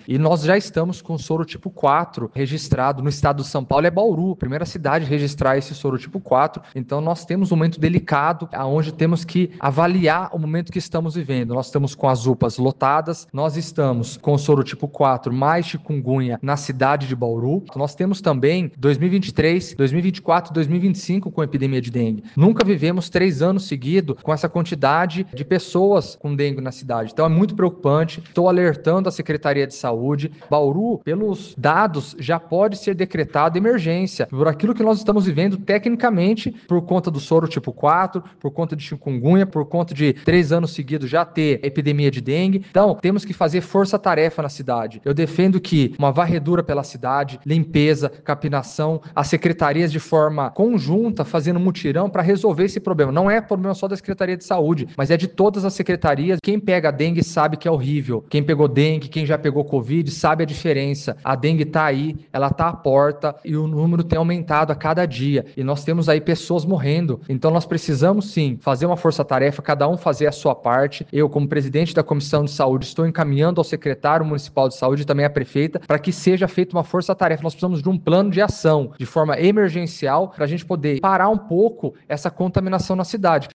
E nós já estamos com o soro tipo 4 registrado no estado de São Paulo, é Bauru, a primeira cidade a registrar esse soro tipo 4. Então nós temos um momento delicado, onde temos que avaliar o momento que estamos vivendo. Nós estamos com as UPAs lotadas, nós estamos com o soro tipo 4 mais chikungunya na cidade de Bauru. Nós temos também 2023, 2024 e 2025 com epidemia de dengue. Nunca vivemos 3 anos seguidos com essa quantidade de pessoas com dengue na cidade. Então é muito preocupante. Estou alertando a Secretaria de Saúde. Bauru, pelos dados, já pode ser decretada emergência por aquilo que nós estamos vivendo tecnicamente por conta do soro tipo 4, por conta de chikungunya, por conta de 3 anos seguidos já ter epidemia de dengue. Então, temos que fazer força-tarefa na cidade. Eu defendo que uma varredura pela cidade, limpeza, capinação, as secretarias de forma conjunta fazendo mutirão para resolver esse problema. Não é problema só da Secretaria de Saúde, mas é de todas as secretarias. Quem pega dengue sabe que é horrível. Quem pegou dengue, quem já pegou Covid, sabe a diferença. A dengue está aí, ela está à porta e o número tem aumentado a cada dia. E nós temos aí pessoas morrendo. Então nós precisamos sim fazer uma força-tarefa, cada um fazer a sua parte. Eu, como presidente da Comissão de Saúde, estou encaminhando ao secretário municipal de saúde e também à prefeita para que seja feita uma força-tarefa. Nós precisamos de um plano de ação de forma emergencial para a gente poder parar um pouco essa contaminação na cidade.